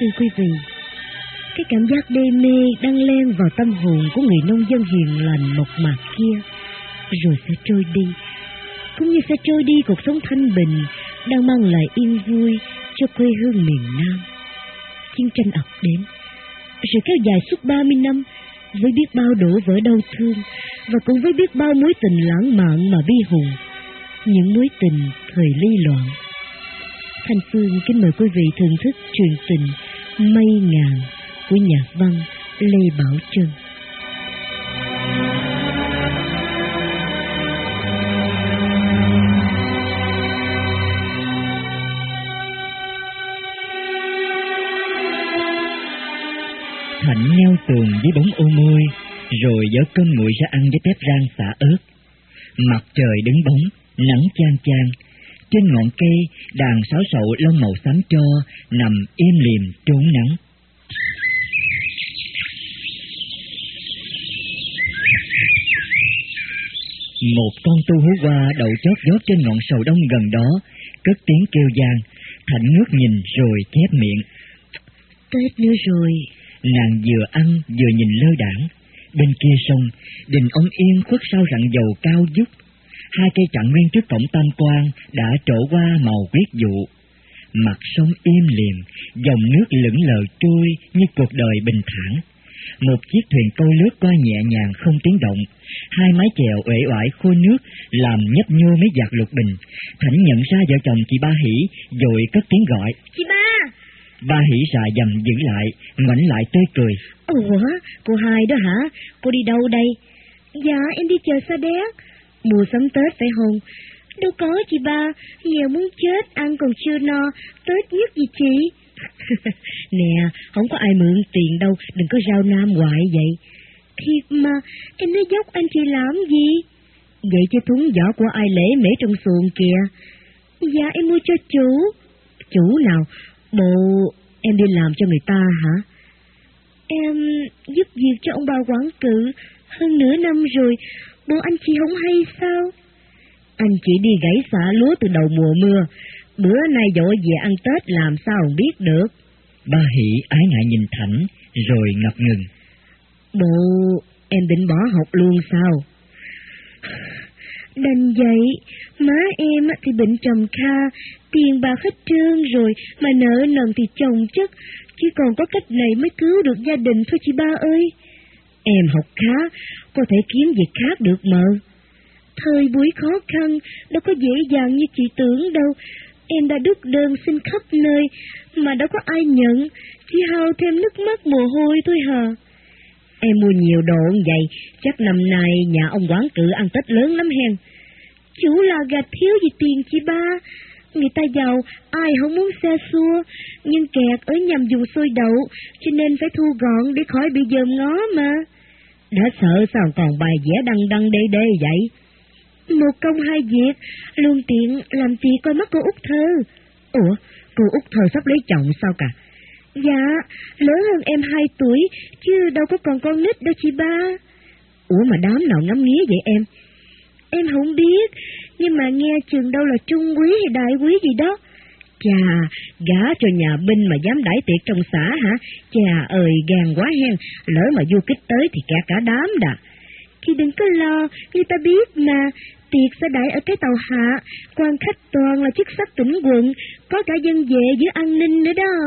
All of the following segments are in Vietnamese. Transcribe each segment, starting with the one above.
Thưa quý vị, cái cảm giác đê mê đang len vào tâm hồn của người nông dân hiền lành mộc mạc kia, rồi sẽ trôi đi, cũng như sẽ trôi đi cuộc sống thanh bình đang mang lại yên vui cho quê hương miền Nam. Chiến tranh ập đến, rồi kéo dài suốt 30 năm, với biết bao đổ vỡ đau thương và cũng với biết bao mối tình lãng mạn mà bi hùng, những mối tình thời ly loạn. Thanh Phương kính mời quý vị thưởng thức truyền tình Mây Ngàn của nhà văn Lê Bảo Trân. Thạnh neo tường dưới bóng ô môi, rồi dở cơm nguội ra ăn với tép rang xả ớt. Mặt trời đứng bóng, nắng chang chang. Trên ngọn cây, đàn sáo sậu lông màu xám cho nằm im lìm trốn nắng. Một con tu hú hoa đậu chót vót trên ngọn sầu đông gần đó, cất tiếng kêu vang. Thạnh ngước nhìn rồi chép miệng. Tết nữa rồi. Nàng vừa ăn vừa nhìn lơ đãng. Bên kia sông, đình ông Yên khuất sau rặng dầu cao vút. Hai cây chặn nguyên trước cổng Tam Quan đã trổ qua màu quyết dụ. Mặt sông im lìm, dòng nước lững lờ trôi như cuộc đời bình thản. Một chiếc thuyền câu lướt qua nhẹ nhàng không tiếng động. Hai mái chèo uể oải khô nước làm nhấp nhô mấy giạt lục bình. Thảnh nhận ra vợ chồng chị Ba Hỷ, vội cất tiếng gọi. Chị Ba! Ba Hỷ rà dầm giữ lại, ngoảnh lại tươi cười. Ủa, cô Hai đó hả? Cô đi đâu đây? Dạ, em đi chờ Sa Đéc. Mùa sắm Tết phải không? Đâu có chị Ba, nghèo muốn chết, ăn còn chưa no, Tết nhất gì chị? Nè, không có ai mượn tiền đâu, đừng có rao nam hoài vậy. Thiệt mà, em nói dốc anh chị làm gì? Vậy chứ thúng vỏ của ai lễ mễ trong xuồng kìa. Dạ, em mua cho chủ. Chủ nào? Bộ em đi làm cho người ta hả? Em giúp việc cho ông bà quản cự hơn nửa năm rồi, bộ anh chị không hay sao? Anh chỉ đi gãy xả lúa từ đầu mùa mưa, bữa nay dỗ về ăn Tết làm sao không biết được. Ba Hỷ ái ngại nhìn Thảnh, rồi ngập ngừng. Bộ em định bỏ học luôn sao? Đành vậy, má em thì bệnh trầm kha, tiền bạc hết trơn rồi, mà nợ nần thì chồng chất, chỉ còn có cách này mới cứu được gia đình thôi chị Ba ơi. Em học khá, có thể kiếm việc khác được mà. Thời buổi khó khăn, đâu có dễ dàng như chị tưởng đâu. Em đã đút đơn xin khắp nơi, mà đâu có ai nhận, chỉ hao thêm nước mắt mồ hôi thôi hả? Em mua nhiều đồ vậy, chắc năm nay nhà ông quản cự ăn Tết lớn lắm hen. Chủ là gạch thiếu gì tiền chị Ba. Người ta giàu, ai không muốn xe xua, nhưng kẹt ở nhằm dùng xôi đậu, cho nên phải thu gọn để khỏi bị dòm ngó mà. Đã sợ sao còn bài vẽ đăng đê đê vậy? Một công hai việc, luôn tiện làm tiệc coi mắt cô Út Thơ. Ủa, cô Út Thơ sắp lấy chồng sao cả? Dạ, lớn hơn em 2 tuổi, chứ đâu có còn con nít đâu chị Ba. Ủa mà đám nào ngắm nghía vậy em? Em không biết, nhưng mà nghe chừng đâu là trung quý hay đại quý gì đó. Chà, gả cho nhà binh mà dám đãi tiệc trong xã hả? Chà ơi, gan quá hen, lỡ mà du kích tới thì cả đám đà. Thì đừng có lo, người ta biết mà, tiệc sẽ đãi ở cái tàu hạ, quan khách toàn là chức sắc tỉnh quận, có cả dân vệ giữ an ninh nữa đó.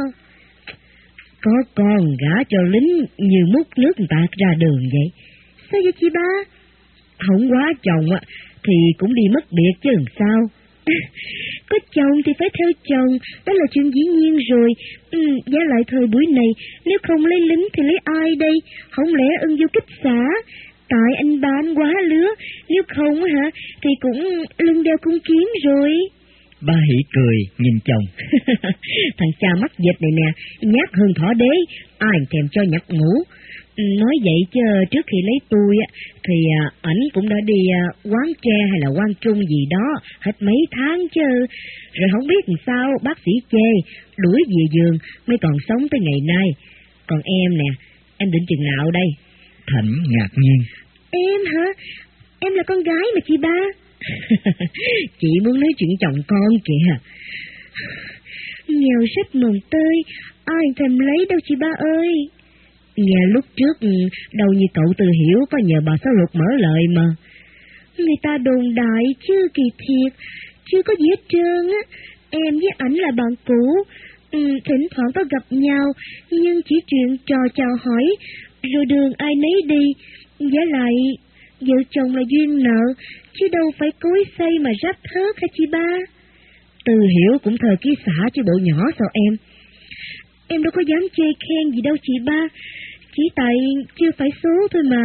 Có con gả cho lính như múc nước tạt ra đường vậy. Sao vậy chị Ba? Không quá chồng thì cũng đi mất biệt chứ làm sao. Có chồng thì phải theo chồng, đó là chuyện dĩ nhiên rồi. Giá lại thời buổi này, nếu không lấy lính thì lấy ai đây? Không lẽ ưng du kích xã? Tại anh ba anh quá lứa, nếu không hả thì cũng lưng đeo cung kiếm rồi. Ba Hỷ cười nhìn chồng. Thằng cha mắc dịch này nè, nhát hơn thỏ đế, ai thèm cho nhập ngũ. Nói vậy chứ trước khi lấy tôi thì ảnh cũng đã đi quán tre hay là quan trung gì đó hết mấy tháng chứ. Rồi không biết làm sao bác sĩ chê, đuổi về giường mới còn sống tới ngày nay. Còn em nè, em định chừng nào đây? Thảnh ngạc nhiên. Em hả? Em là con gái mà chị Ba. Chị muốn nói chuyện chồng con kìa. nghèo rách mồng tơi, ai thèm lấy đâu chị ba ơi. Nghe lúc trước đâu như cậu Tư Hiểu có nhờ bà Sáu Lục mở lời mà. Người ta đồn đại chứ kỳ thiệt, chưa có gì hết trơn á. Em với ảnh là bạn cũ, thỉnh thoảng có gặp nhau, nhưng chỉ chuyện trò chào hỏi, rồi đường ai nấy đi. Với lại, vợ chồng là duyên nợ, chứ đâu phải cối xây mà ráp thớt hả chị ba? Tư Hiểu cũng thời ký xã chứ bộ nhỏ sao em? Em đâu có dám chê khen gì đâu chị ba, chỉ tại chưa phải số thôi mà.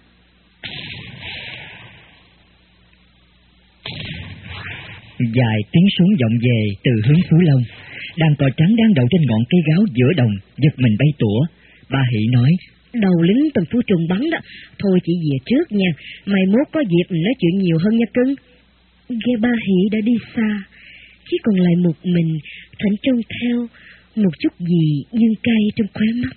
Vài tiếng súng vọng về từ hướng Phú Long. Đàn cò trắng đang đậu trên ngọn cây gáo giữa đồng, giật mình bay tủa. Ba Hỷ nói: Đầu lính Tân Phú Trung bắn đó. Thôi chị về trước nha, mai mốt có dịp mình nói chuyện nhiều hơn nha cưng. Ghe Ba Hỷ đã đi xa, chỉ còn lại một mình. Thỉnh trông theo, một chút gì nhưng cay trong khóe mắt.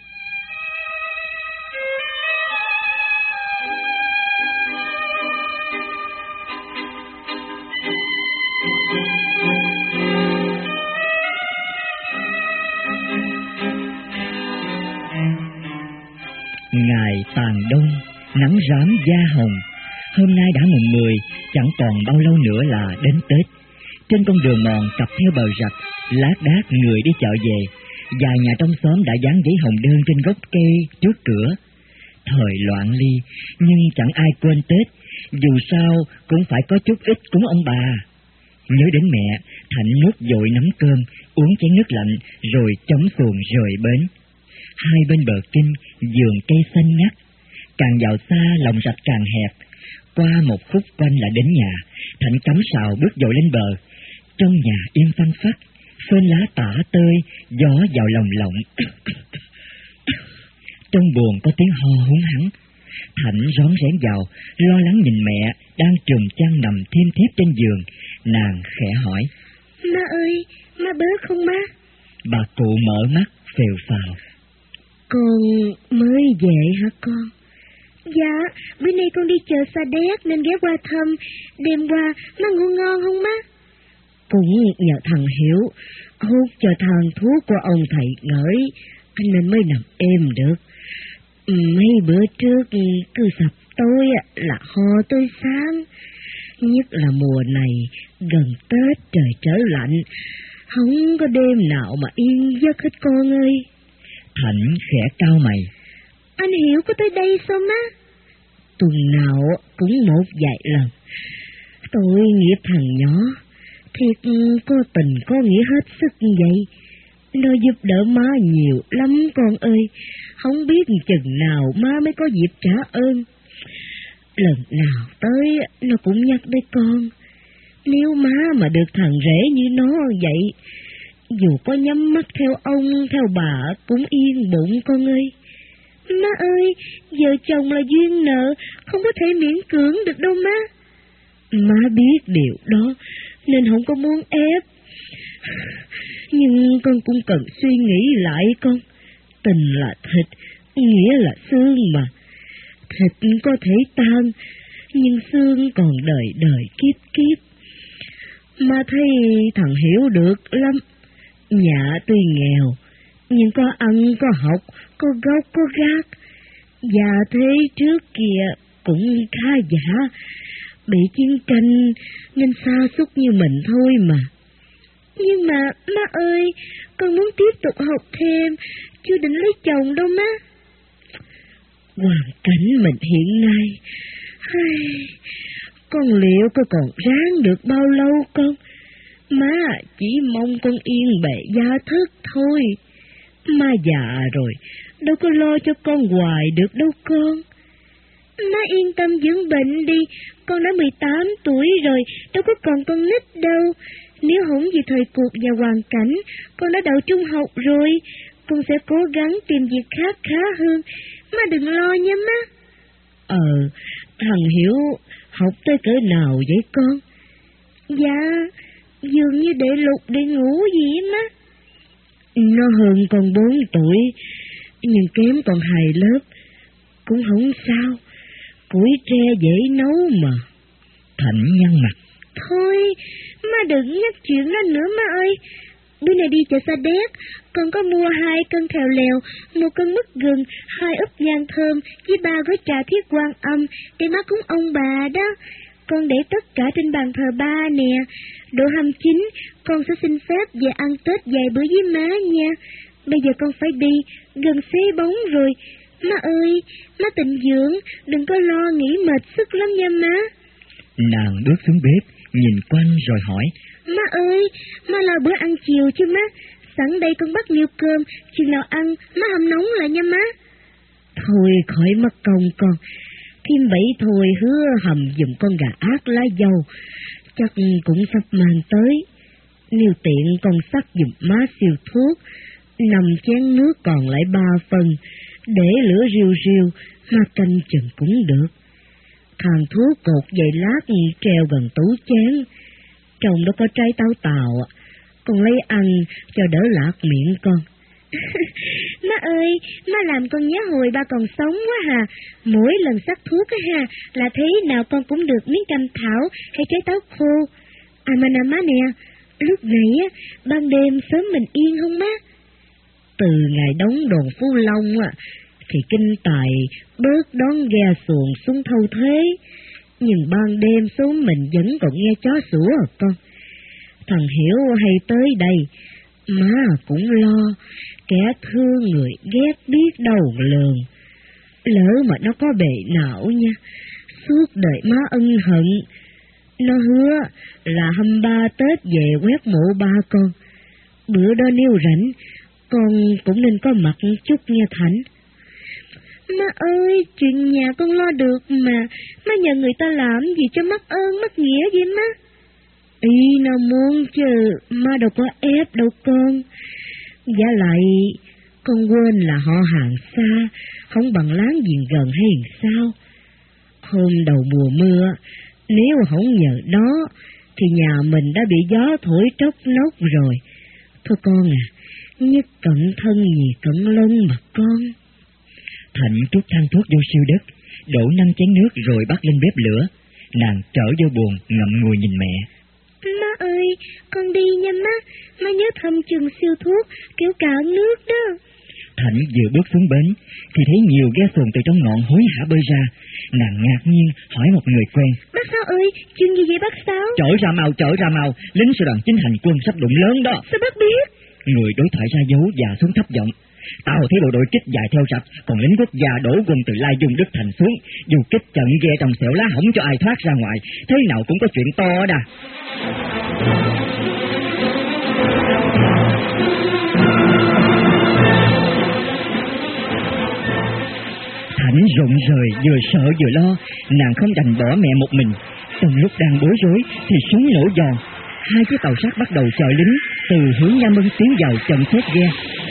Ngày tàn đông, nắng rám da hồng. Hôm nay đã mùng 10, chẳng còn bao lâu nữa là đến Tết. Trên con đường mòn cặp theo bờ rạch, lác đác người đi chợ về. Vài nhà trong xóm đã dán giấy hồng đơn trên gốc cây trước cửa. Thời loạn ly, nhưng chẳng ai quên Tết. Dù sao cũng phải có chút ít cúng ông bà. Nhớ đến mẹ, Thạnh nuốt dội nắm cơm, uống chén nước lạnh, rồi chống xuồng rời bến. Hai bên bờ kinh, vườn cây xanh ngắt. Càng vào xa, lòng rạch càng hẹp. Qua một khúc quanh là đến nhà. Thạnh cắm sào bước dội lên bờ. Trong nhà yên phăng phắc, phên lá tả tơi, gió vào lồng lộng. Trong buồng có tiếng ho húng hắng. Thạnh rón rén vào, lo lắng nhìn mẹ đang trùm chăn nằm thiêm thiếp trên giường. Nàng khẽ hỏi: Má ơi, má bớt không má? Bà cụ mở mắt phèo phào: Con mới về hả con? Dạ, bữa nay con đi chợ Sa Đéc nên ghé qua thăm. Đêm qua má ngủ ngon không má? Cũng nhờ thằng Hiểu hút cho thằng thuốc của ông thầy ngửi, anh nên mới nằm êm được. Mấy bữa trước cứ sập tối là ho tới sáng. Nhất là mùa này, gần Tết trời trở lạnh, không có đêm nào mà yên giấc hết con ơi. Thạnh khẽ cau mày: Anh Hiểu có tới đây sao má? Tuần nào cũng một vài lần. Tội nghiệp thằng nhỏ, thiệt có tình có nghĩa hết sức như vậy. Nó giúp đỡ má nhiều lắm con ơi, không biết chừng nào má mới có dịp trả ơn. Lần nào tới nó cũng nhắc đến con. Nếu má mà được thằng rể như nó vậy, dù có nhắm mắt theo ông, theo bà cũng yên bụng con ơi. Má ơi, vợ chồng là duyên nợ, không có thể miễn cưỡng được đâu má. Má biết điều đó, nên không có muốn ép. Nhưng con cũng cần suy nghĩ lại con. Tình là thịt, nghĩa là xương mà. Thịt có thể tan, nhưng xương còn đời đời kiếp kiếp. Má thấy thằng Hiểu được lắm. Nhà tuy nghèo, nhưng có ăn, có học, có gốc, có gác. Và thế trước kia cũng khá giả, bị chiến tranh nên sa sút như mình thôi mà. Nhưng mà má ơi, con muốn tiếp tục học thêm, chưa định lấy chồng đâu má. Hoàn cảnh mình hiện nay, con liệu có còn ráng được bao lâu con? Má chỉ mong con yên bề gia thất thôi. Má già rồi, đâu có lo cho con hoài được đâu con. Má yên tâm dưỡng bệnh đi, con đã 18 tuổi rồi, đâu có còn con nít đâu. Nếu không vì thời cuộc và hoàn cảnh, con đã đậu trung học rồi, con sẽ cố gắng tìm việc khác khá hơn. Má đừng lo nha má. Thằng Hiểu học tới cỡ nào vậy con? Dạ, dường như để lục để ngủ gì má. Nó hơn con 4 tuổi, nhưng kém con 2 lớp. Cũng không sao, củi tre dễ nấu mà. Thạnh nhăn mặt: Thôi, má đừng nhắc chuyện đó nữa má ơi. bữa nay đi chợ Sa Đéc, con có mua 2 cân khèo lèo, 1 cân mứt gừng, 2 úp nhang thơm với 3 gói trà thiết quan âm để má cúng ông bà đó. Con để tất cả trên bàn thờ ba nè. Độ 29, con sẽ xin phép về ăn Tết vài bữa với má nha. Bây giờ con phải đi, gần xế bóng rồi. Má ơi, má tịnh dưỡng, đừng có lo nghỉ mệt sức lắm nha má. Nàng bước xuống bếp, nhìn quanh rồi hỏi. Má ơi, má lo bữa ăn chiều chứ má. Sẵn đây con bắt niêu cơm, chừng nào ăn, má hâm nóng lại nha má. Thôi khỏi mất công con. Kim Bảy thôi hứa hầm giùm con gà ác lá dâu, chắc cũng sắp mang tới. Nếu tiện con sắc giùm má siêu thuốc, 5 chén nước còn lại 3 phần, để lửa riu riu, má canh chừng cũng được. Thằng thuốc cột dây lát treo gần tủ chén, trong đó có trái táo tàu, con lấy ăn cho đỡ lạc miệng con. Má ơi, má làm con nhớ hồi ba còn sống quá hà. Mỗi lần sắc thuốc á ha, là thế nào con cũng được miếng cam thảo hay trái táo khô. À mà nè má nè, lúc này á, ban đêm sớm mình yên không má? Từ ngày đóng đồn Phú Long á, thì kinh tài bớt đón ghe xuồng xuống thâu thế. Nhưng ban đêm xuống mình vẫn còn nghe chó sủa à con. Thằng Hiểu hay tới đây, má cũng lo, kẻ thương người ghét biết đâu lường. Lỡ mà nó có bề não nha, suốt đời má ân hận. Nó hứa là 23 Tết về quét mộ ba con. Bữa đó nếu rảnh, con cũng nên có mặt chút nha Thảnh. Má ơi, chuyện nhà con lo được mà, má nhờ người ta làm gì cho mất ơn mất nghĩa vậy má? Ý nó muốn chứ, má đâu có ép đâu con. Giả lại, con quên là họ hàng xa, không bằng láng giềng gần hay sao? Hôm đầu mùa mưa, nếu không nhờ đó, thì nhà mình đã bị gió thổi tróc nóc rồi. Thôi con à, nhất cẩn thân nhì cẩn lân mà con. Thạnh trút than thuốc vô siêu đất, đổ 5 chén nước rồi bắt lên bếp lửa. Nàng trở vô buồng, ngậm ngùi nhìn mẹ. Má ơi, con đi nha má. Má nhớ thăm chừng siêu thuốc, kiểu cạn nước đó. Thạnh vừa bước xuống bến, thì thấy nhiều ghe xuồng từ trong ngọn hối hả bơi ra. Nàng ngạc nhiên hỏi một người quen. Bác Sáu ơi, chuyện gì vậy bác Sáu? Chở ra mau, lính sư đoàn chính hành quân sắp đụng lớn đó. Sao bác biết? Người đối thoại ra dấu và xuống thấp giọng. Tao thấy bộ đội kích dài theo sạch, còn lính quốc gia đổ quân từ Lai Dung Đức Thành xuống. Dù kích trận ghe trong xẻo lá không cho ai thoát ra ngoài, thế nào cũng có chuyện to đà. Thảnh rụng rời, vừa sợ vừa lo, nàng không đành bỏ mẹ một mình. Trong lúc đang bối rối thì súng nổ giòn, 2 chiếc tàu sắt bắt đầu chở lính từ hướng Nha Mân tiến vào trận xếp ghe.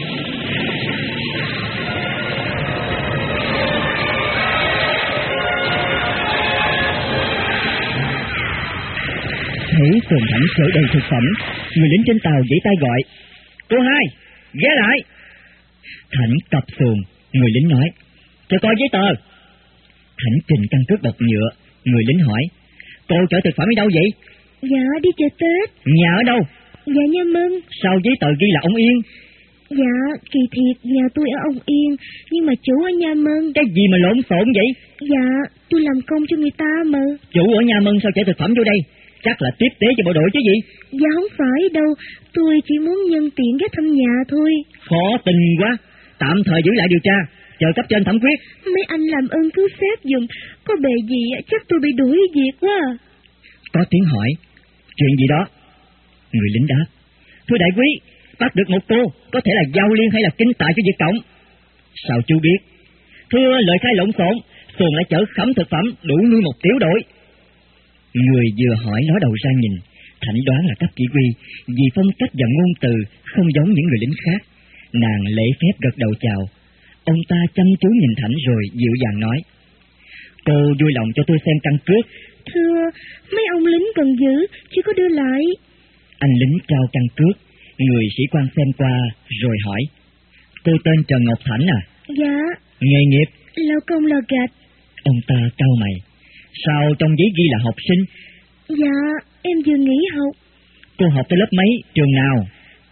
Thấy xuồng Thảnh chở đầy thực phẩm, người lính trên tàu giãy tay gọi. Cô hai, ghé lại. Thảnh cập xuồng, người lính nói. Cho coi giấy tờ. Thảnh trình căn cước bọc nhựa, người lính hỏi. Cô chở thực phẩm đi đâu vậy? Dạ, đi chợ Tết. Nhà ở đâu? Dạ, Nha Mân. Sao giấy tờ ghi là ông Yên? Dạ, kỳ thiệt, nhà tôi ở ông Yên, nhưng mà chủ ở Nha Mân. Cái gì mà lộn xộn vậy? Dạ, tôi làm công cho người ta mà. Chủ ở Nha Mân sao chở thực phẩm vô đây? Chắc là tiếp tế cho bộ đội chứ gì? Dạ không phải đâu, tôi chỉ muốn nhân tiện ghé thăm nhà thôi. Khó tin quá, tạm thời giữ lại điều tra, chờ cấp trên thẩm quyết. Mấy anh làm ơn cứu phép giùm, có bề gì chắc tôi bị đuổi việc quá. Có tiếng hỏi, chuyện gì đó? Người lính đáp, thưa đại quý, bắt được một cô, có thể là Giao Liên hay là Kinh Tài cho Việt Cộng. Sao chú biết? Thưa lời khai lộn xộn, xuồng lại chở khẩm thực phẩm đủ nuôi một tiểu đội. Người vừa hỏi ló đầu ra nhìn, Thảnh đoán là cấp chỉ huy, vì phong cách và ngôn từ không giống những người lính khác. Nàng lễ phép gật đầu chào. Ông ta chăm chú nhìn Thảnh rồi dịu dàng nói. Cô vui lòng cho tôi xem căn cước. Thưa, mấy ông lính cần giữ, chứ có đưa lại. Anh lính trao căn cước, người sĩ quan xem qua rồi hỏi. Cô tên Trần Ngọc Thảnh à? Dạ. Nghề nghiệp? Lao công lò gạch. Ông ta cau mày. Sao trong giấy ghi là học sinh? Dạ, em vừa nghỉ học. Cô học tới lớp mấy, trường nào?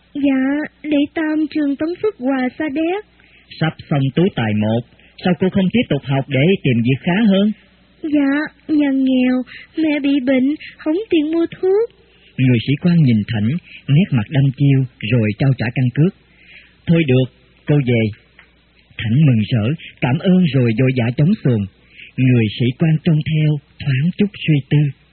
Dạ, đệ tam trường Tấn Phước Hòa Sa Đéc. Sắp xong tú tài 1, sao cô không tiếp tục học để tìm việc khá hơn? Dạ, nhà nghèo, mẹ bị bệnh, không tiền mua thuốc. Người sĩ quan nhìn Thảnh, nét mặt đăm chiêu rồi trao trả căn cước. Thôi được, cô về. Thảnh mừng rỡ, cảm ơn rồi vội vã chống xuồng. Người sĩ quan trông theo, thoáng chút suy tư.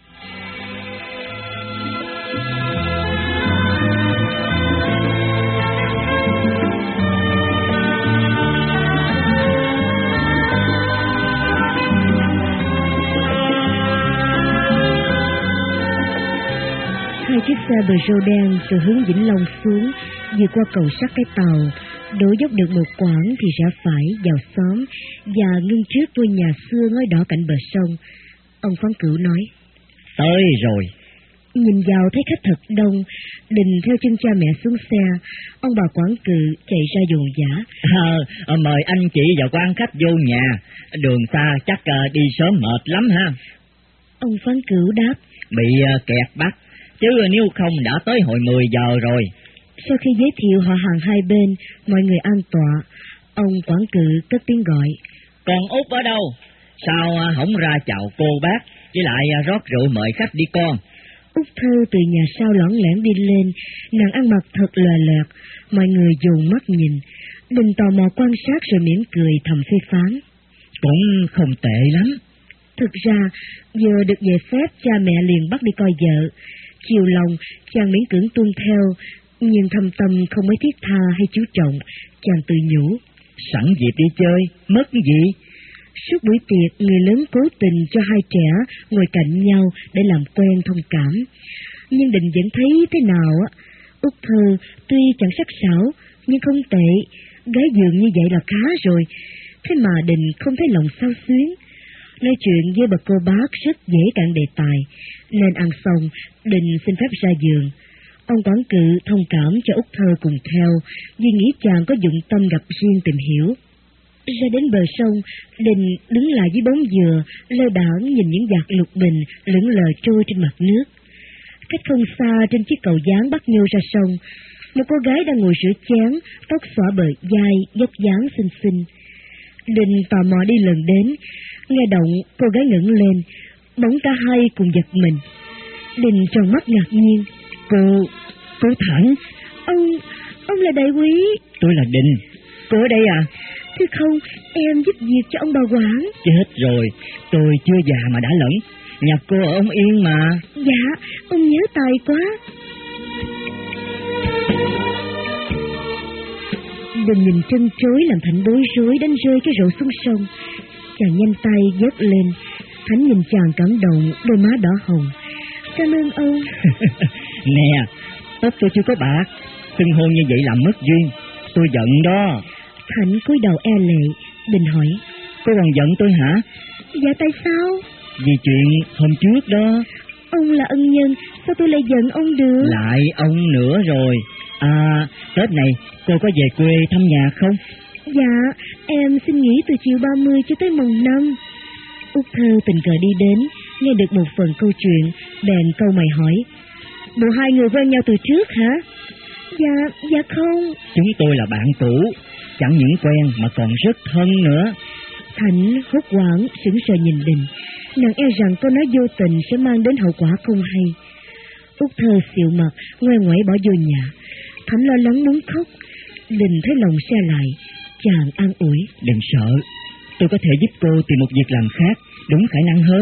Hai chiếc xe Peugeot đen từ hướng Vĩnh Long xuống, vừa qua cầu sắt cái tàu, đổ dốc được một quãng thì rẽ phải vào xóm và ngưng trước ngôi nhà xưa ngói đỏ cạnh bờ sông. Ông Phán Cửu nói: Tới rồi. Nhìn vào thấy khách thật đông, Đình theo chân cha mẹ xuống xe. Ông bà quản cự chạy ra dồn dã. Mời anh chị và quan khách vô nhà. Đường xa chắc đi sớm mệt lắm ha. Ông Phán Cửu đáp: Bị kẹt bắt, chứ nếu không đã tới hồi 10 giờ rồi. Sau khi giới thiệu họ hàng hai bên, mọi người an tọa, ông quản cự cất tiếng gọi: Còn Út ở đâu? Sao không ra chào cô bác, với lại rót rượu mời khách đi con. Út Thơ từ nhà sau lỏng lẻn đi lên, nàng ăn mặc thật lòe loẹt, mọi người dồn mắt nhìn. Đình tò mò quan sát rồi mỉm cười thầm phê phán: Cũng không tệ lắm. Thực ra, vừa được về phép, cha mẹ liền bắt đi coi vợ. Chiều lòng, chàng miễn cưỡng tuân theo, nhưng thâm tâm không mấy thiết tha hay chú trọng. Chàng tự nhủ: Sẵn dịp đi chơi, mất gì? Suốt buổi tiệc, người lớn cố tình cho hai trẻ ngồi cạnh nhau để làm quen thông cảm. Nhưng Đình vẫn thấy thế nào á, Út Thơ tuy chẳng sắc sảo nhưng không tệ, gái giường như vậy là khá rồi. Thế mà Đình không thấy lòng xao xuyến. Nói chuyện với bà cô bác rất dễ cạn đề tài, nên ăn xong, Đình xin phép ra giường. Ông quản cự thông cảm cho Út Thơ cùng theo, vì nghĩ chàng có dụng tâm gặp riêng tìm hiểu. Ra đến bờ sông, Đình đứng lại dưới bóng dừa, lơ đãng nhìn những giạt lục bình lững lờ trôi trên mặt nước. Cách không xa, trên chiếc cầu dáng bắt nhô ra sông, một cô gái đang ngồi rửa chén, tóc xõa bờ vai, dốc dáng xinh xinh. Đình tò mò đi lần đến, nghe động cô gái ngẩng lên, bỗng cả hai cùng giật mình. Đình tròn mắt ngạc nhiên: Cô Thảnh. Ông là đại quý. Tôi là Đình. Cô ở đây à? Thưa không, em giúp việc cho ông bà quản. Chết rồi, tôi chưa già mà đã lẫn. Nhà cô ở ông Yên mà. Dạ, ông nhớ tài quá. Đình nhìn trân trối làm Thảnh bối rối, đánh rơi cái rổ xuống sông. Chàng nhanh tay vớt lên. Thảnh nhìn chàng cảm động, đôi má đỏ hồng. Cảm ơn ông. Nè, tóc tôi chưa có bạc, xưng hôn như vậy làm mất duyên. Tôi giận đó. Thảnh cúi đầu e lệ. Đình hỏi: Cô còn giận tôi hả? Dạ tại sao? Vì chuyện hôm trước đó. Ông là ân nhân, sao tôi lại giận ông được? Lại ông nữa rồi. Tết này cô có về quê thăm nhà không? Dạ, em xin nghỉ từ chiều 30 cho tới mùng 5. Út Thơ tình cờ đi đến, nghe được một phần câu chuyện, bèn câu mày hỏi: Bộ hai người quen nhau từ trước hả? Dạ không. Chúng tôi là bạn cũ, chẳng những quen mà còn rất thân nữa. Thảnh hốt hoảng sững sờ nhìn Đình, nàng e rằng câu nói vô tình sẽ mang đến hậu quả không hay. Út Thơ xịu mặt, ngoe ngoẩy bỏ vô nhà. Thảnh lo lắng muốn khóc. Đình thấy lòng xe lại, chàng an ủi: Đừng sợ, tôi có thể giúp cô tìm một việc làm khác, đúng khả năng hơn.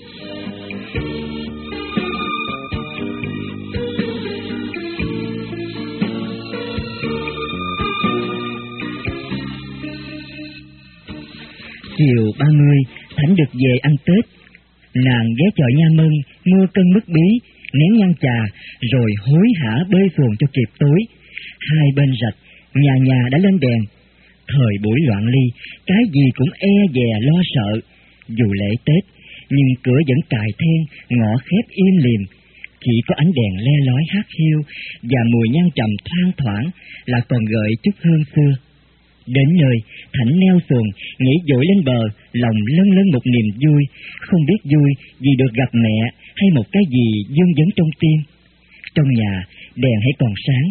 Chiều 30, Thảnh được về ăn Tết. Nàng ghé chợ Nha Mân mua cân mứt bí, nén nhang trà, rồi hối hả bơi xuồng cho kịp tối. Hai bên rạch, nhà nhà đã lên đèn. Thời buổi loạn ly, cái gì cũng e dè lo sợ. Dù lễ Tết, nhưng cửa vẫn cài then, ngõ khép im lìm. Chỉ có ánh đèn le lói hát hiu và mùi nhang trầm thoang thoảng là còn gợi chút hương xưa. Đến nơi, Thảnh neo xuồng, nhảy dội lên bờ, lòng lâng lâng một niềm vui, không biết vui vì được gặp mẹ hay một cái gì vương vấn trong tim. Trong nhà, đèn hãy còn sáng,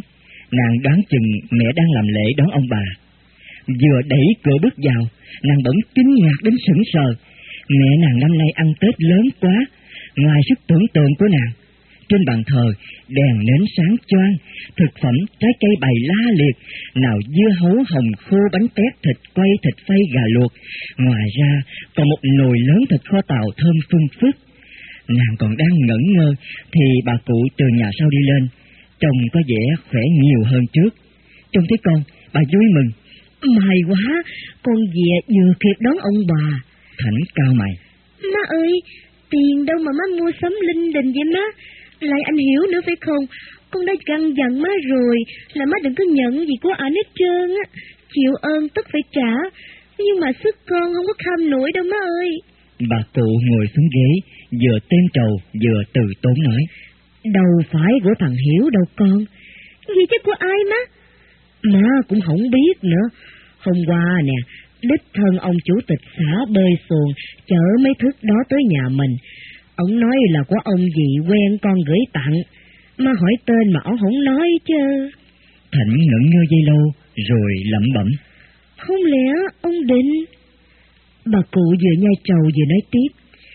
Nàng đoán chừng mẹ đang làm lễ đón ông bà. Vừa đẩy cửa bước vào, nàng bỗng kinh ngạc đến sững sờ. Mẹ nàng năm nay ăn Tết lớn quá, ngoài sức tưởng tượng của nàng. Trên bàn thờ, đèn nến sáng choang, thực phẩm, trái cây bày la liệt, nào dưa hấu hồng khô, bánh tét, thịt quay, thịt phay, gà luộc. Ngoài ra, còn một nồi lớn thịt kho tàu thơm phun phức. Nàng còn đang ngẩn ngơ, thì bà cụ từ nhà sau đi lên, trông có vẻ khỏe nhiều hơn trước. Trông thấy con, bà vui mừng. May quá, con về vừa kịp đón ông bà. Thảnh cao mày. Má ơi, tiền đâu mà má mua sắm linh đình vậy má? Lại anh hiểu nữa phải không? Con đã căn dặn má rồi là má đừng có nhận gì của ảnh hết trơn á. Chịu ơn tất phải trả, nhưng mà sức con không có kham nổi đâu má ơi. Bà cụ ngồi xuống ghế, vừa tên trầu vừa từ tốn nói. Đâu phải của thằng Hiểu đâu con. Gì chứ của ai má? Má cũng không biết nữa. Hôm qua nè, đích thân ông chủ tịch xã bơi xuồng chở mấy thước đó tới nhà mình. Ông nói là của ông dì quen con gửi tặng. Má hỏi tên mà ông không nói chứ. Thảnh ngẩn ngơ giây lâu rồi lẩm bẩm. Không lẽ ông Định? Bà cụ vừa nhai trầu vừa nói tiếp.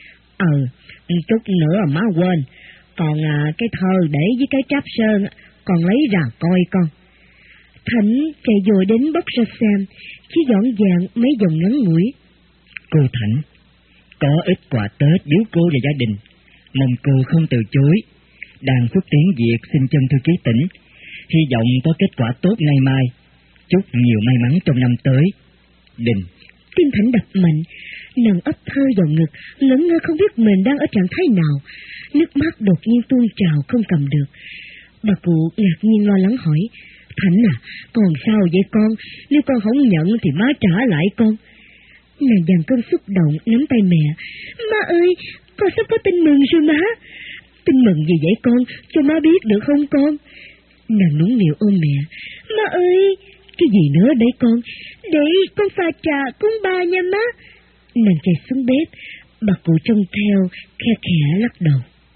Chút nữa má quên. Còn cái thơ để với cái tráp sơn, con lấy ra coi con. Thảnh chạy dội đến bóc ra xem, chỉ dọn dàng mấy dòng ngắn ngủi. Cô Thảnh, có ít quà Tết biếu cô và gia đình, mong cô không từ chối. Đàn Phúc Tiến Việt xin chân thư ký tỉnh, hy vọng có kết quả tốt ngày mai. Chúc nhiều may mắn trong năm tới. Đình. Tim Thảnh đập mạnh, nàng ấp thơ vào ngực, ngẩn ngơ không biết mình đang ở trạng thái nào. Nước mắt đột nhiên tuôn trào không cầm được. Bà cụ ngạc nhiên lo lắng hỏi. Thảnh à, còn sao vậy con? Nếu con không nhận thì má trả lại con. Nàng dằn cơn xúc động nắm tay mẹ. Má ơi, con sắp có tin mừng rồi má. Tin mừng gì vậy con? Cho má biết được không con? Nàng nũng nịu ôm mẹ. Má ơi, cái gì nữa đấy con? Để con pha trà cúng ba nha má. Nàng chạy xuống bếp, bà cụ trông theo, khe khẽ lắc đầu.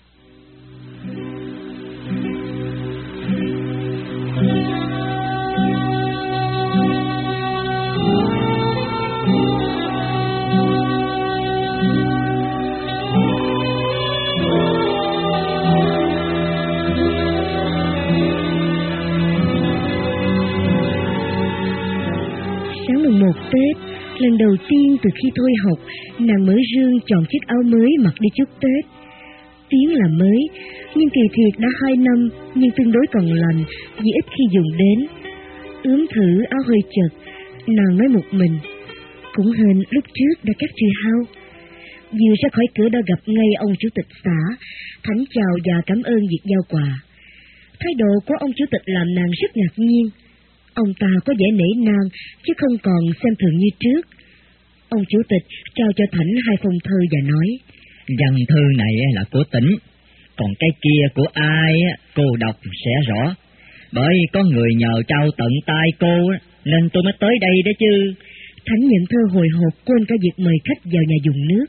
Sáng mùng 1 Tết, lần đầu tiên từ khi thôi học, nàng mở rương chọn chiếc áo mới mặc đi chúc Tết. Tiếng là mới, nhưng kỳ thiệt đã 2 năm, nhưng tương đối còn lành vì ít khi dùng đến. Ướm thử áo hơi chật, nàng nói một mình. Cũng hên lúc trước đã cắt trừ hao. Vừa ra khỏi cửa đã gặp ngay ông chủ tịch xã, Thảnh chào và cảm ơn việc giao quà. Thái độ của ông chủ tịch làm nàng rất ngạc nhiên. Ông ta có vẻ nể nang, chứ không còn xem thường như trước. Ông chủ tịch trao cho Thảnh 2 phong thơ và nói. Văn thư này là của tỉnh, còn cái kia của ai cô đọc sẽ rõ. Bởi có người nhờ trao tận tay cô nên tôi mới tới đây đó chứ. Thảnh nhận thơ hồi hộp, quên cả việc mời khách vào nhà dùng nước.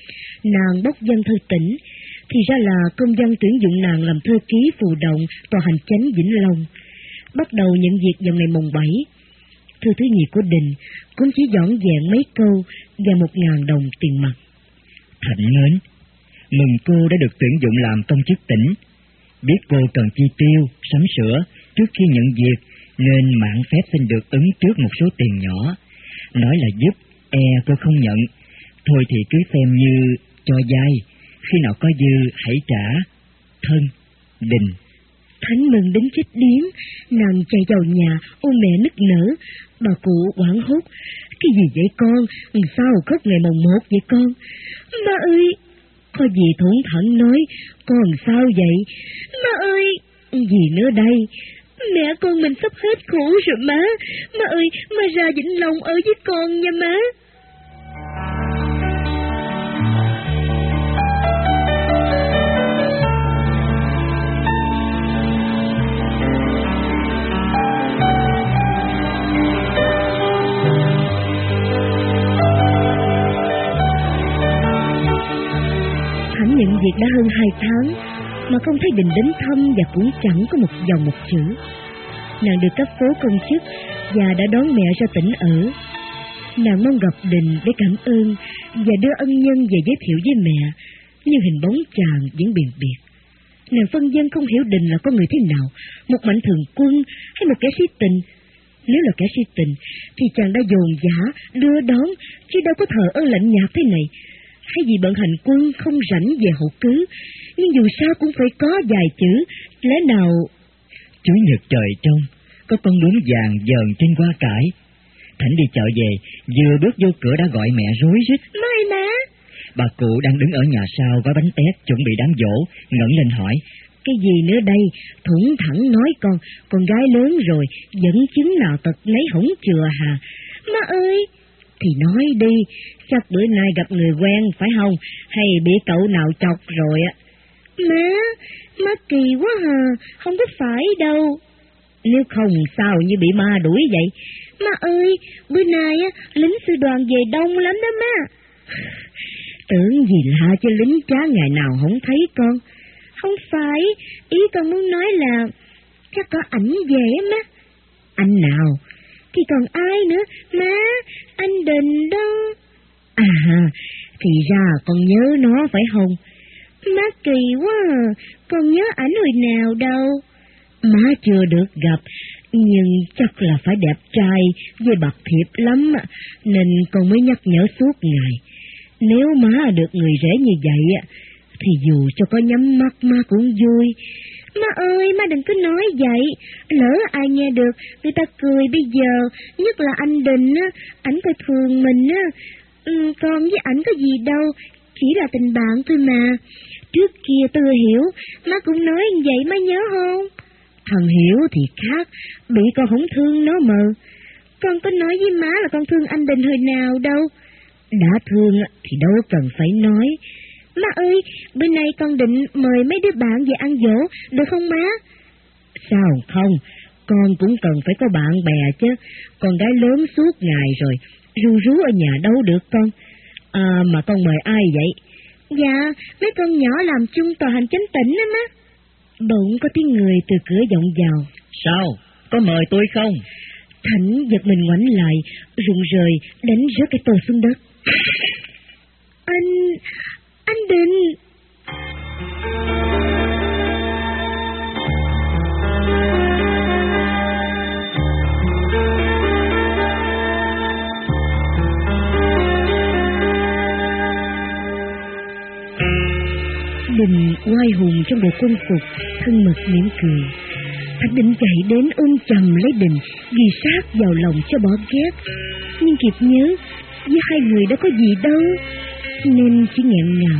Nàng bốc văn thư tỉnh, thì ra là công văn tuyển dụng nàng làm thư ký phù động tòa hành chánh Vĩnh Long. Bắt đầu nhận việc vào ngày mùng 7. Thư thứ nhì của Đình cũng chỉ dọn dẹn mấy câu và 1.000 đồng tiền mặt. Thảnh mến, mừng cô đã được tuyển dụng làm công chức tỉnh. Biết cô cần chi tiêu, sắm sửa trước khi nhận việc, nên mạn phép xin được ứng trước một số tiền nhỏ. Nói là giúp, cô không nhận. Thôi thì cứ xem như cho vay, khi nào có dư hãy trả. Thân, Đình. Thảnh mừng đến chết điếng, nàng chạy vào nhà ôm mẹ nức nở. Bà cụ hoảng hốt. Cái gì vậy con? Sao khóc ngày mùng 1 vậy con? Má ơi, có gì thủng thẳng nói, con sao vậy? Má ơi, gì nữa đây? Mẹ con mình sắp hết khổ rồi má. Má ơi, má ra Vĩnh Long ở với con nha má. Thảnh nhận việc đã hơn 2 tháng mà không thấy Đình đến thăm và cũng chẳng có một dòng một chữ. nàng được cấp phố công chức và đã đón mẹ ra tỉnh ở. Nàng mong gặp Đình để cảm ơn và đưa ân nhân về giới thiệu với mẹ, nhưng hình bóng chàng vẫn biền biệt. Nàng phân vân không hiểu Đình là con người thế nào, một mạnh thường quân hay một kẻ si tình. Nếu là kẻ si tình thì chàng đã dồn dã đưa đón, chứ đâu có thờ ơ lạnh nhạt thế này. Hay vì bận hành quân không rảnh về hậu cứ, nhưng dù sao cũng phải có vài chữ, lẽ nào... Chúa Nhật trời trong, có con bướm vàng dờn trên hoa cải. Thảnh đi chợ về, vừa bước vô cửa đã gọi mẹ rối rít. Mai má! Bà cụ đang đứng ở nhà sau gói bánh tét chuẩn bị đám giỗ, ngẩng lên hỏi. Cái gì nữa đây? Thủng thẳng nói con gái lớn rồi, dẫn chứng nào tật lấy hổng chừa hà. Má ơi! Thì nói đi, chắc bữa nay gặp người quen phải không? Hay bị cậu nào chọc rồi á? Má kỳ quá hà, không có phải đâu. Nếu không sao như bị ma đuổi vậy? Má ơi, bữa nay á, lính sư đoàn về đông lắm đó má. Tưởng gì lạ cho lính trá ngày nào không thấy con. Không phải, ý con muốn nói là chắc có ảnh về á má. Anh nào? Thì còn ai nữa, má, anh Đình đó. À, thì ra con nhớ nó phải không? Má kỳ quá à, con nhớ ảnh hồi nào đâu. Má chưa được gặp, nhưng chắc là phải đẹp trai với bậc thiệp lắm, nên con mới nhắc nhở suốt ngày. Nếu má được người rể như vậy, thì dù cho có nhắm mắt má cũng vui. Má ơi, má đừng cứ nói vậy, lỡ ai nghe được, người ta cười bây giờ, nhất là anh Đình á, ảnh coi thường mình á. Con với ảnh có gì đâu, chỉ là tình bạn thôi mà. Trước kia tôi hiểu, má cũng nói vậy má nhớ không? Thằng Hiểu thì khác, bị con không thương nó mà. Con có nói với má là con thương anh Đình hồi nào đâu. Đã thương thì đâu cần phải nói. Má ơi, bữa nay con định mời mấy đứa bạn về ăn dỗ, được không má? Sao không, con cũng cần phải có bạn bè chứ. Con gái lớn suốt ngày rồi, ru rú ở nhà đâu được con. Mà con mời ai vậy? Dạ, mấy con nhỏ làm chung tòa hành chánh tỉnh á má. Bỗng có tiếng người từ cửa vọng vào. Sao? Có mời tôi không? Thảnh giật mình ngoảnh lại, rụng rời đánh rớt cái tô xuống đất. Anh Đình. Đình oai hùng trong bộ quân phục, thân mật mỉm cười. Thảnh định chạy đến ôm chầm lấy Đình, ghi sát vào lòng cho bỏ ghét, nhưng kịp nhớ với hai người đã có gì đâu, nên chỉ nghẹn ngào.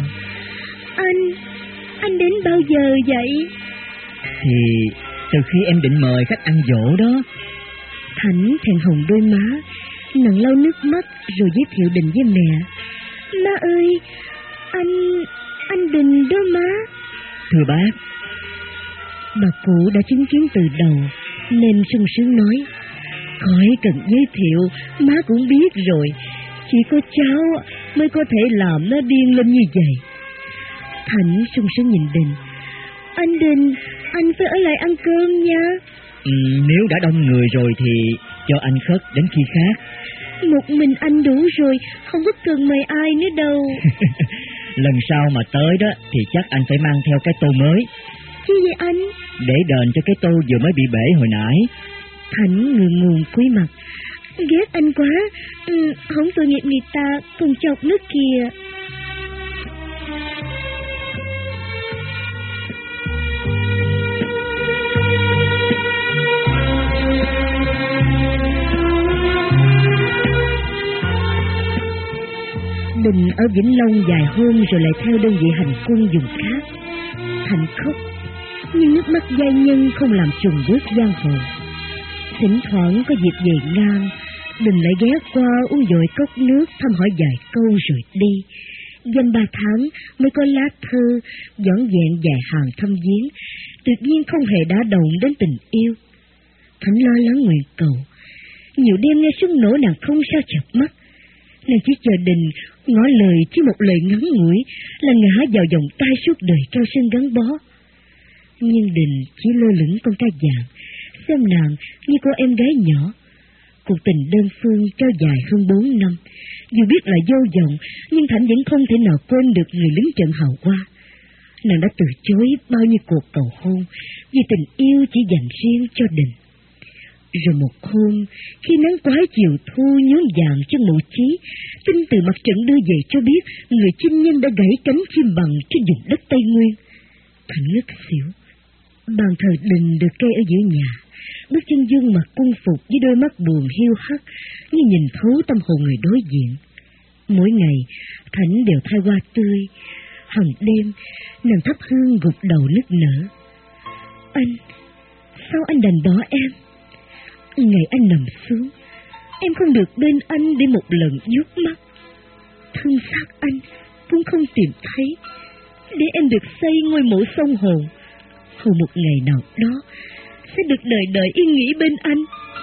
Anh đến bao giờ vậy? Thì từ khi em định mời khách ăn dỗ đó. Thảnh thẹn hồng đôi má, nàng lau nước mắt rồi giới thiệu Đình với mẹ. Má ơi, anh Đình đó má. Thưa bác. Bà cụ đã chứng kiến từ đầu nên sung sướng nói. Khỏi cần giới thiệu, má cũng biết rồi. Chỉ có cháu mới có thể làm nó điên lên như vậy. Thảnh sung sướng nhìn Đình. Anh Đình, anh phải ở lại ăn cơm nha. Nếu đã đông người rồi thì cho anh khất đến khi khác. Một mình anh đủ rồi, không có cần mời ai nữa đâu. Lần sau mà tới đó thì chắc anh phải mang theo cái tô mới. Chi vậy anh? Để đền cho cái tô vừa mới bị bể hồi nãy. Thảnh ngượng ngùng cúi mặt. Ghét anh quá, không tội nghiệp người ta còn chọc nước kìa. Đình ở Vĩnh Long vài hôm rồi lại theo đơn vị hành quân vùng khác. Thảnh khóc, nhưng nước mắt giai nhân không làm chùng bước giang hồ. Thỉnh thoảng có dịp về ngang, Đình lại ghé qua uống dội cốc nước thăm hỏi vài câu rồi đi. Dăm 3 tháng mới có lá thư dõn dẹn vài hàng thăm viếng, tự nhiên không hề đả động đến tình yêu. Thảnh lo lắng nguyện cầu. Nhiều đêm nghe súng nổ nàng không sao chợp mắt. Nàng chỉ chờ Đình ngỏ lời chứ một lời ngắn ngủi là ngã vào vòng tay suốt đời cao sơn gắn bó. Nhưng Đình chỉ lơ lửng con cá vàng, xem nàng như cô em gái nhỏ. Cuộc tình đơn phương kéo dài hơn 4 năm. Dù biết là vô vọng, nhưng Thảnh vẫn không thể nào quên được người lính trận hào hoa. Nàng đã từ chối bao nhiêu cuộc cầu hôn vì tình yêu chỉ dành riêng cho Đình. Rồi một hôm, khi nắng quái chiều thu nhuốm vàng chân Mậu Chí, tin từ mặt trận đưa về cho biết người chinh nhân đã gãy cánh chim bằng trên vùng đất Tây Nguyên. Thảnh ngất xỉu. Bàn thờ Đình được kê ở giữa nhà. Bước chân dương mặc cung phục với đôi mắt buồn hiu hắt như nhìn thấu tâm hồn người đối diện. Mỗi ngày, Thảnh đều thay hoa tươi. Hằng đêm, nàng thắp hương gục đầu nức nở. Anh, sao anh đành bỏ em? Ngày anh nằm xuống, em không được bên anh để một lần vuốt mắt. Thân xác anh cũng không tìm thấy, để em được xây ngôi mộ sông hồn. Hầu một ngày nào đó sẽ được đời đời yên nghỉ bên anh.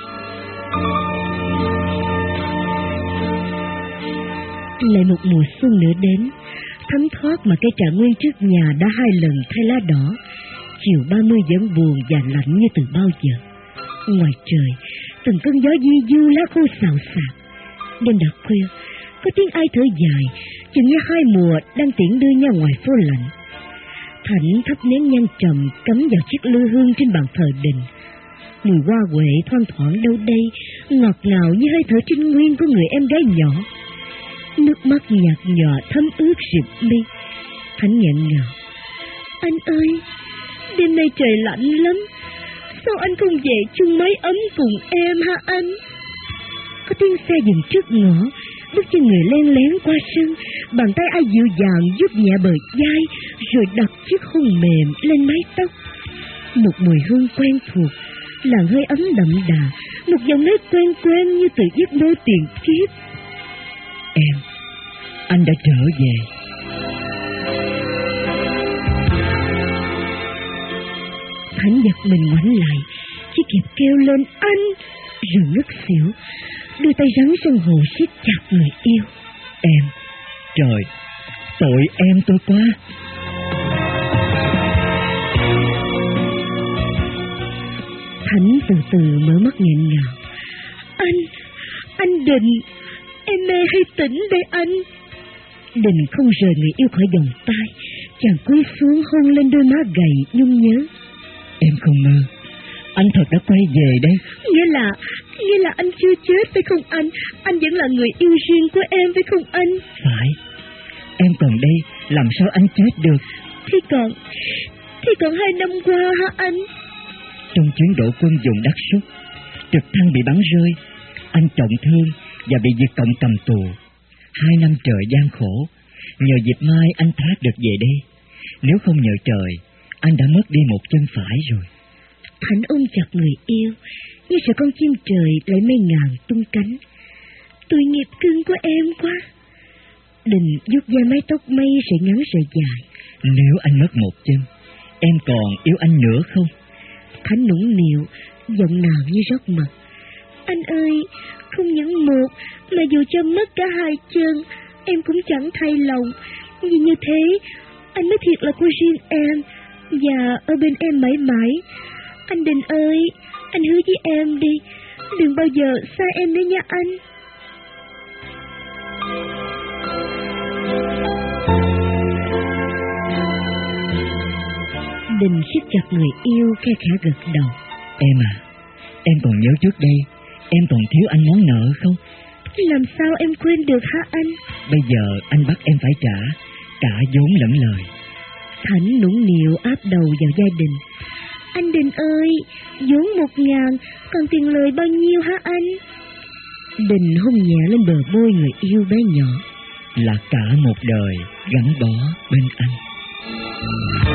Lại một mùa xuân nữa đến, thấm thoát mà cây trà nguyên trước nhà đã 2 lần thay lá đỏ. Chiều 30 vẫn buồn và lạnh như từ bao giờ. Ngoài trời, từng cơn gió di du lá khô xào xạc. Đêm đã khuya, có tiếng ai thở dài, chừng như 2 mùa đang tiễn đưa nhau ngoài phố lạnh. Thảnh thắp nén nhang trầm cắm vào chiếc lư hương trên bàn thờ Đình. Mùi hoa huệ thoang thoảng đâu đây, ngọt ngào như hơi thở trinh nguyên của người em gái nhỏ. Nước mắt nhạt nhòa thấm ướt rịp mi. Thảnh nghẹn ngào. Anh ơi, đêm nay trời lạnh lắm, sao anh không về chung mái ấm cùng em hả anh? Có tiếng xe dừng trước ngõ, bước chân người len lén qua sân, bàn tay ai dịu dàng vuốt nhẹ bờ vai, rồi đặt chiếc hôn mềm lên mái tóc. Một mùi hương quen thuộc, làn hơi ấm đậm đà, một giọng nói quen quen như từ giấc mơ tiền kiếp. Em, anh đã trở về. Thảnh giật mình ngoảnh lại, chỉ kịp kêu lên anh, rồi ngất xỉu, đôi tay rắn sân hồ siết chặt người yêu. Em, trời, tội em tôi quá. Thảnh từ từ mở mắt nghẹn ngào. Anh Đình, em mê hay tỉnh đây anh? Đình không rời người yêu khỏi vòng tay, chàng cúi xuống hôn lên đôi má gầy nhung nhớ. Em không mơ, anh thật đã quay về đây. Nghĩa là anh chưa chết phải không anh? Anh vẫn là người yêu riêng của em phải không anh? Phải, em còn đây, làm sao anh chết được? Thì còn 2 năm qua hả anh? Trong chuyến đổ quân vùng Đắc Súc, trực thăng bị bắn rơi, anh trọng thương và bị Việt Cộng cầm tù. 2 năm trời gian khổ, nhờ dịp mai anh thoát được về đây. Nếu không nhờ trời, anh đã mất đi một chân phải rồi. Thảnh ôm chặt người yêu, như sợ con chim trời lại mây ngàn tung cánh. Tội nghiệp cưng của em quá. Đình vuốt ve mái tóc mây sợi ngắn sợi dài. Nếu anh mất một chân, em còn yêu anh nữa không? Thảnh nũng nịu, giọng nàng như rót mật. Anh ơi, không những một, mà dù cho mất cả 2 chân, em cũng chẳng thay lòng. Vì như thế, anh mới thiệt là của riêng em, và ở bên em mãi mãi. Anh Đình ơi, anh hứa với em đi, đừng bao giờ xa em nữa nha anh. Đình siết chặt người yêu, khe khẽ gật đầu. Em à, em còn nhớ trước đây, em còn thiếu anh món nợ không? Làm sao em quên được hả anh? Bây giờ anh bắt em phải trả, cả vốn lẫn lời. Thảnh nũng nịu áp đầu vào vai Đình. Anh Đình ơi, vốn 1.000, còn tiền lời bao nhiêu hả anh? Đình hôn nhẹ lên bờ môi người yêu bé nhỏ. Là cả một đời gắn bó bên anh.